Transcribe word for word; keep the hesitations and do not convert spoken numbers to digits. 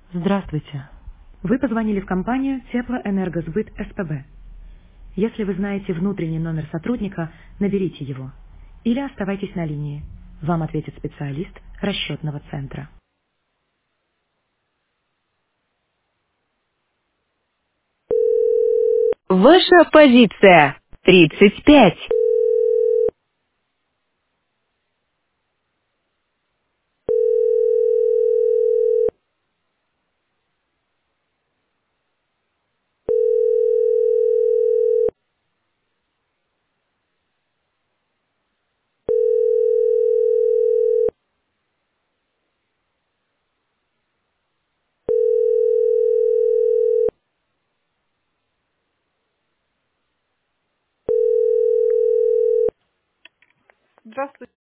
Здравствуйте. Вы позвонили в компанию Теплоэнергосбыт СПБ. Если вы знаете внутренний номер сотрудника, наберите его. Или оставайтесь на линии. Вам ответит специалист расчетного центра. Ваша позиция. тридцать пять. Здравствуйте.